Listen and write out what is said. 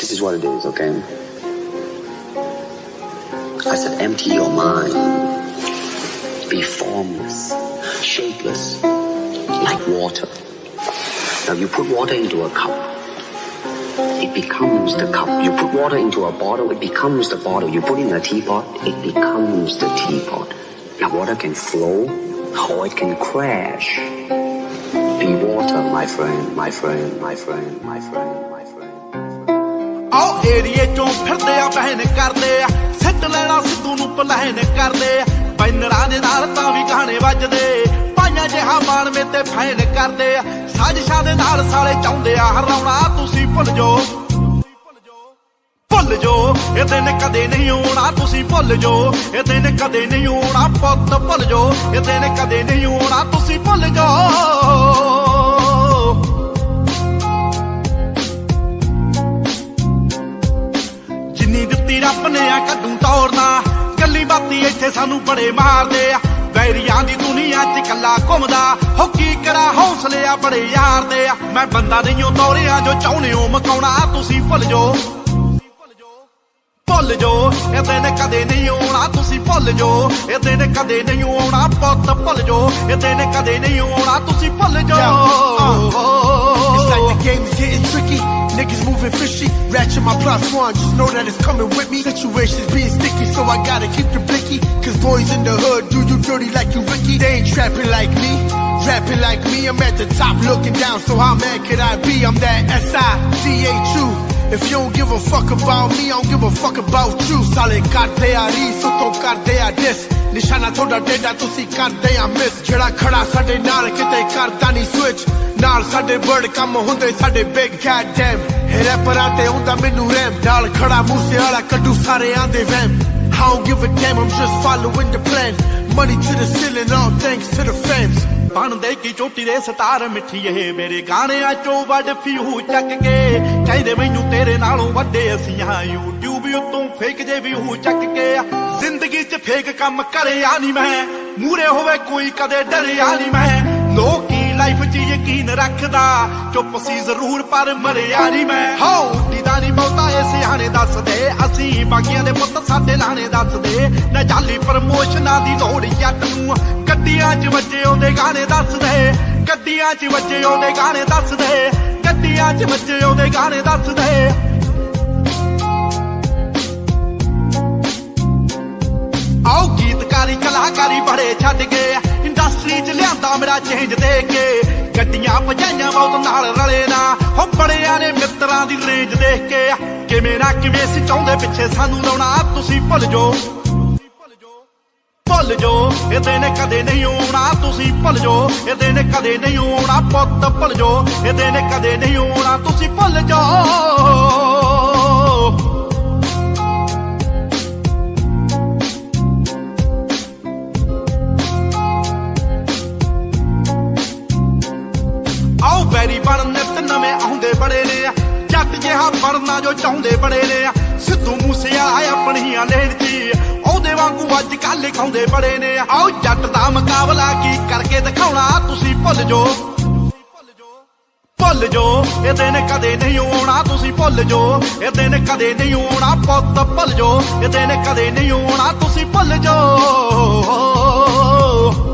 This is what it is, okay? I said empty your mind. Be formless, shapeless, like water. Now you put water into a cup, it becomes the cup. You put water into a bottle, it becomes the bottle. You put in a teapot, it becomes the teapot. Now water can flow or it can crash. Be water, my friend, my friend, my friend, my friend, my friend. आओ एरिए चों फिरदे आ बहन करदे आ सिੱਟ ਲੈਣਾ ਸਿੱਧੂ ਨੂੰ ਪਲਾਹਨ ਕਰਦੇ ਆ ਬੈਨਰਾਂ ਦੇ ਨਾਲ ਤਾਂ ਵੀ ਗਾਣੇ ਵੱਜਦੇ ਪਾਈਆਂ ਜਿਹਾ ਮਾਣ ਮੇ ਤੇ ਫੈਨ ਕਰਦੇ ਆ ਸਾਜ਼ਿਸ਼ਾਂ ਦੇ ਨਾਲ ਸਾਲੇ ਚਾਹੁੰਦੇ ਆ ਹਰਾਉਣਾ ਤੁਸੀਂ ਭੁੱਲ ਜੋ ਇਹ ਦਿਨ ਕਦੇ ਨਹੀਂ ਆਉਣਾ ਤੁਸੀਂ ਭੁੱਲ ਜੋ ਇਹ ਦਿਨ ਕਦੇ ਨਹੀਂ ਆਉਣਾ ਪੁੱਤ ਭੁੱਲ ਜੋ ਇਹ ਦਿਨ ਕਦੇ ਨਹੀਂ ਆਉਣਾ ਤੁਸੀਂ ਭੁੱਲ ਜੋ ਜਿੰਨੀ ਦਿੱਤੀ ਰੱਬ ਨੇ ਆ ਕੱਢੂ ਤੋੜਨਾ ਕੱਲੀ ਬਾਤੀ ਇੱਥੇ ਸਾਨੂੰ ਬੜੇ ਮਾਰਦੇ ਆ ਵੈਰੀਆਂ ਦੀ ਦੁਨੀਆ 'ਚ ਕੱਲਾ ਘੁੰਮਦਾ ਹੋ ਕੀ ਕਰਾਂ ਹੌਸਲੇ ਆ ਬੜੇ ਯਾਰ ਦੇ ਆ ਮੈਂ ਬੰਦਾ ਨਹੀਂ ਉਹ ਤੋਰਿਆ ਜੋ ਚਾਹੁੰਦੇ ਹੋ ਮਕਾਉਣਾ ਤੁਸੀਂ ਭੁੱਲ ਜੋ ਇਹ ਦਿਨ ਕਦੇ ਨਹੀਂ ਆਉਣਾ ਤੁਸੀਂ ਭੁੱਲ ਜੋ ਇਹ ਦਿਨ ਕਦੇ ਨਹੀਂ ਆਉਣਾ ਪੁੱਤ ਭੁੱਲ ਜੋ ਇਹ ਦਿਨ ਕਦੇ ਨਹੀਂ ਆਉਣਾ ਤੁਸੀਂ ਭੁੱਲ ਜੋ It's like the game is getting tricky. Niggas moving fishy. Ratchet my plus one, just know that it's coming with me. Situations being sticky, so I gotta keep the blicky. Cause boys in the hood do you dirty like you Ricky. They ain't trapping like me, rapping like me. I'm at the top looking down, so how mad could I be? I'm that S-I-D-H-U. If you don't give a fuck about me, I don't give a fuck about you. Sale ਕਰਦੇ ਆ ਰੀਸ ਤੋਂ ਕਰਦੇ ਆ ਡਿਸ ਨਿਸ਼ਾਨਾ ਤੁਹਾਡਾ ਡੇਡਾ ਤੁਸੀਂ ਕਰਦੇ ਆ ਮਿਸ ਜਿਹੜਾ ਖੜਾ ਸਾਡੇ ਨਾਲ ਕਿਤੇ ਕਰਦਾ ਨਹੀਂ ਸਵਿਚ ਨਾਲ ਸਾਡੇ ਵਰਡ ਕੰਮ ਹੁੰਦੇ ਸਾਡੇ ਬਿਗ ਗॉड ਡੈਮ ਇਹ ਰੈਪਰਾਂ ਤੇ ਹੁੰਦਾ ਮੈਨੂੰ ਰੈਮ ਨਾਲ ਖੜਾ ਮੂਸੇ ਵਾਲਾ ਕੱਢੂ ਸਾਰੇ ਆਂਦੇ ਵੈਮ I don't give a damn, I'm just following the plan. Money to the ceiling, all thanks to the fans. ਬਣਦੇ ਕੀ ਚੋਟੀ ਦੇ ਸਟਾਰ ਮਿੱਠੀ ਇਹ ਮੇਰੇ ਗਾਣਿਆਂ ਚੋਂ ਵੱਡ ਫਿਊ ਚੱਕ ਕੇ ਕਹਿੰਦੇ ਮੈਨੂੰ ਤੇਰੇ ਨਾਲੋਂ ਵੱਡੇ ਅਸੀਂ ਆ YouTube ਉੱਤੋਂ ਫੇਕ ਜੇ ਵੀ ਹੂ ਚੱਕ ਕੇ ਜ਼ਿੰਦਗੀ 'ਚ ਫੇਕ ਕੰਮ ਕਰਿਆ ਨਹੀਂ ਮੈਂ ਮੂਰੇ ਹੋਵੇ ਕੋਈ ਕਦੇ ਡਰਿਆ ਨਹੀਂ ਮੈਂ ਲੋਕੀ ਲਾਈਫ 'ਚ ਯਕੀਨ ਰੱਖਦਾ ਚੁੱਪ ਸੀ ਜ਼ਰੂਰ ਪਰ ਮਰਿਆ ਨਹੀਂ ਮੈਂ ਦੀਦਾ ਨਹੀਂ ਬਹੁਤਾ ਇਹ ਸਿਆਣੇ ਦੱਸਦੇ ਅਸੀਂ ਬਾਕੀਆਂ ਦੇ ਪੁੱਤ ਸਾਡੇ ਲਾਣੇ ਦੱਸਦੇ ਨਾ ਜਾਲੀ ਪ੍ਰਮੋਸ਼ਨਾਂ ਦੀ ਲੋੜ ਜੱਟ ਨੂੰ ਗੱਡੀਆਂ 'ਚ ਵੱਜੇ ਉਹਦੇ ਗਾਣੇ ਦੱਸਦੇ ਗੱਡੀਆਂ 'ਚ ਵੱਜੇ ਉਹਦੇ ਗਾਣੇ ਦੱਸਦੇ ਗੱਡੀਆਂ 'ਚ ਵੱਜੇ ਉਹਦੇ ਗਾਣੇ ਦੱਸਦੇ ਆਓ ਗੀਤਕਾਰੀ ਕਲਾਕਾਰੀ ਬੜੇ ਛੱਡ ਗਏ ਇੰਡਸਟਰੀ 'ਚ ਲਿਆਂਦਾ ਮੇਰਾ ਚੇਂਜ ਦੇ ਕੇ ਗੱਡੀਆਂ ਭਜਾਈਆਂ ਬਹੁਤ ਨਾਲ ਰਲੇ ਨਾ ਹੋ ਬੜਿਆਂ ਨੇ ਮਿੱਤਰਾਂ ਦੀ ਰੇਂਜ ਦੇਖ ਕੇ ਕਿਵੇਂ ਨਾ ਕਿਵੇਂ ਸੀ ਚਾਹੁੰਦੇ ਪਿੱਛੇ ਸਾਨੂੰ ਲਾਉਣਾ ਤੁਸੀਂ ਭੁੱਲ ਜੋ ਇਹ ਦਿਨ ਕਦੇ ਨਹੀਂ ਆਉਣਾ ਤੁਸੀਂ ਭੁੱਲ ਜੋ ਇਹ ਦਿਨ ਕਦੇ ਨਹੀਂ ਆਉਣਾ ਪੁੱਤ ਭੁੱਲ ਜੋ ਇਹ ਦਿਨ ਕਦੇ ਨਹੀਂ ਆਉਣਾ ਤੁਸੀਂ ਭੁੱਲ ਜੋ ਆਓ ਬੈਰੀ ਬਣ ਨਿੱਤ ਨਵੇਂ ਆਉਂਦੇ ਬੜੇ ਨੇ ਜੱਟ ਜਿਹਾ ਬਣਨਾ ਜੋ ਚਾਹੁੰਦੇ ਬੜੇ ਨੇ ਸਿੱਧੂ ਮੂਸੇਵਾਲਾ ਆਪਣੀਆਂ ਲੈਣ 'ਚ ਉਹਦੇ ਵਾਂਗੂ ਅੱਜ ਕੱਲ੍ਹ ਲਿਖਾਉਂਦੇ ਬੜੇ ਨੇ ਆਓ ਜੱਟ ਦਾ ਮੁਕਾਬਲਾ ਕੀ ਕਰਕੇ ਦਿਖਾਉਣਾ ਤੁਸੀਂ ਭੁੱਲ ਜੋ ਇਹ ਦਿਨ ਕਦੇ ਨਹੀਂ ਆਉਣਾ ਤੁਸੀਂ ਭੁੱਲ ਜੋ ਇਹ ਦਿਨ ਕਦੇ ਨਹੀਂ ਆਉਣਾ ਪੁੱਤ ਭੁੱਲ ਜੋ ਇਹ ਦਿਨ ਕਦੇ ਨਹੀਂ ਆਉਣਾ ਤੁਸੀਂ ਭੁੱਲ ਜੋ